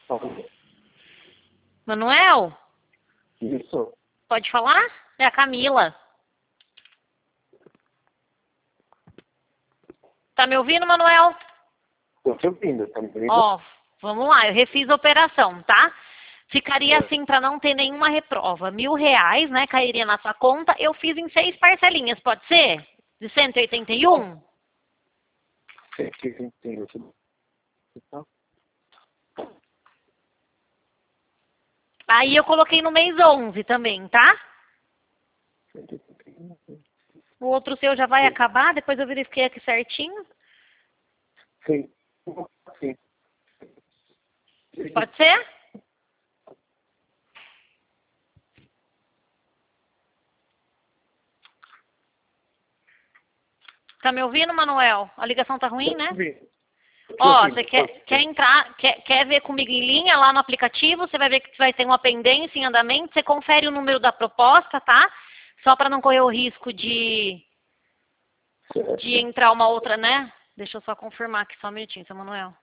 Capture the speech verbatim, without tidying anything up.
Manuel, Isso. pode falar? É a Camila. Tá me ouvindo, Manuel? Tô te ouvindo, tá me ouvindo? Ó, vamos lá, eu refiz a operação, tá? Ficaria É. assim para não ter nenhuma reprova. Mil reais, né? Cairia na sua conta. Eu fiz em seis parcelinhas, pode ser? De cento e oitenta e um? cento e vinte e um. Aí eu coloquei no mês onze também, tá? cento e oitenta e um. O outro seu já vai Sim. acabar, depois eu verifiquei aqui certinho. Sim. Sim. Pode ser? Tá me ouvindo, Manuel? A ligação tá ruim, né? Ó, você quer, quer entrar, quer, quer ver comigo em linha lá no aplicativo, você vai ver que vai ter uma pendência em andamento, você confere o número da proposta, tá? Só para não correr o risco de, de entrar uma outra, né? Deixa eu só confirmar aqui só um minutinho, seu Manuel.